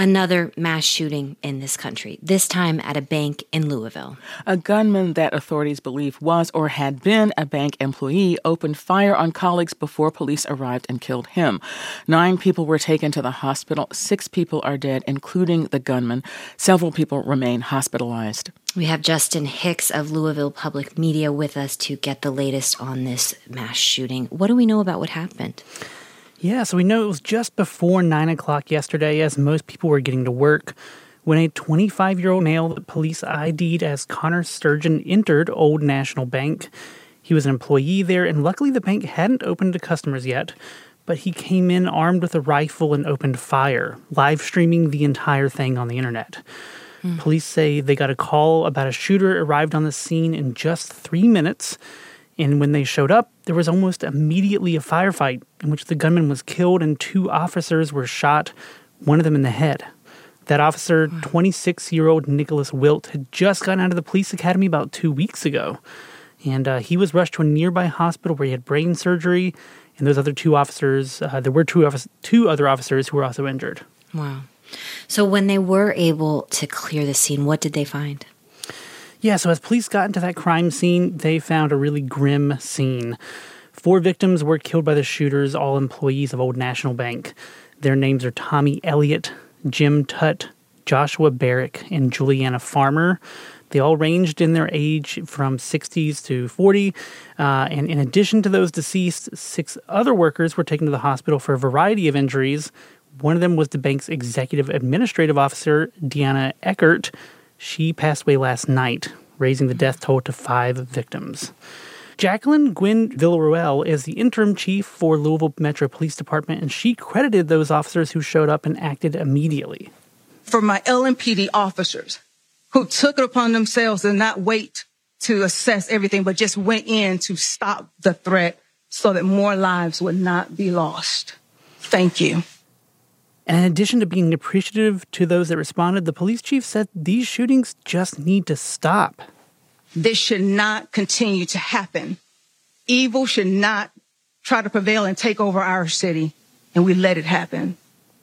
Another mass shooting in this country, this time at a bank in Louisville. A gunman that authorities believe was or had been a bank employee opened fire on colleagues before police arrived and killed him. 9 people were taken to the hospital. 6 people are dead, including the gunman. Several people remain hospitalized. We have Justin Hicks of Louisville Public Media with us to get the latest on this mass shooting. What do we know about what happened? Yeah, so we know it was just before 9 o'clock yesterday, as most people were getting to work, when a 25-year-old male that police ID'd as Connor Sturgeon entered Old National Bank. He was an employee there, and luckily the bank hadn't opened to customers yet, but he came in armed with a rifle and opened fire, live streaming the entire thing on the internet. Police say they got a call about a shooter arrived on the scene in just 3 minutes, and when they showed up, there was almost immediately a firefight in which the gunman was killed and 2 officers were shot, one of them in the head. That officer, 26-year-old Nicholas Wilt, had just gotten out of the police academy about 2 weeks ago. And he was rushed to a nearby hospital where he had brain surgery. And those other 2 officers, there were two other officers who were also injured. Wow. So when they were able to clear the scene, what did they find? Yeah, so as police got into that crime scene, they found a really grim scene. 4 victims were killed by the shooters, all employees of Old National Bank. Their names are Tommy Elliott, Jim Tutt, Joshua Barrick, and Juliana Farmer. They all ranged in their age from 60s to 40. And in addition to those deceased, 6 other workers were taken to the hospital for a variety of injuries. One of them was the bank's executive administrative officer, Deanna Eckert. She passed away last night, raising the death toll to 5 victims. Jacqueline Gwynn Villaruel is the interim chief for Louisville Metro Police Department, and she credited those officers who showed up and acted immediately. For my LMPD officers who took it upon themselves to not wait to assess everything, but just went in to stop the threat so that more lives would not be lost. Thank you. And in addition to being appreciative to those that responded, the police chief said these shootings just need to stop. This should not continue to happen. Evil should not try to prevail and take over our city, and we let it happen.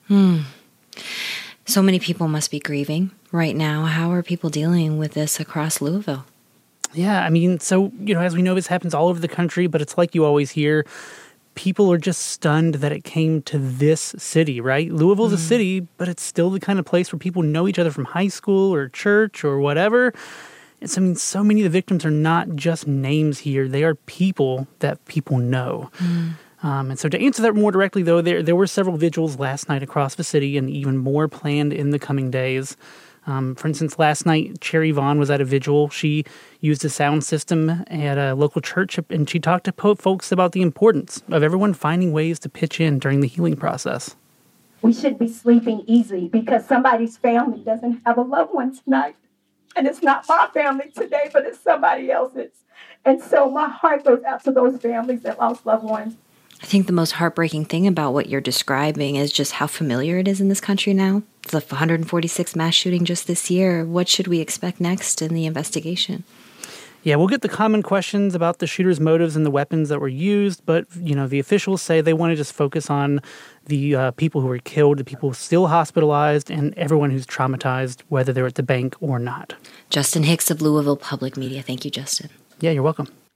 So many people must be grieving right now. How are people dealing with this across Louisville? Yeah, I mean, so, as we know, this happens all over the country, but it's like you always hear, people are just stunned that it came to this city, right? Louisville's a city, but it's still the kind of place where people know each other from high school or church or whatever. And so, so many of the victims are not just names here. They are people that people know. And so to answer that more directly, though, there were several vigils last night across the city and even more planned in the coming days. For instance, last night, Cherry Vaughn was at a vigil. She used a sound system at a local church, and she talked to folks about the importance of everyone finding ways to pitch in during the healing process. We should be sleeping easy because somebody's family doesn't have a loved one tonight. And it's not my family today, but it's somebody else's. And so my heart goes out to those families that lost loved ones. I think the most heartbreaking thing about what you're describing is just how familiar it is in this country now. The 146 mass shooting just this year. What should we expect next in the investigation? Yeah, we'll get the common questions about the shooter's motives and the weapons that were used, but, the officials say they want to just focus on the people who were killed, the people still hospitalized, and everyone who's traumatized, whether they're at the bank or not. Justin Hicks of Louisville Public Media. Thank you, Justin. Yeah, you're welcome.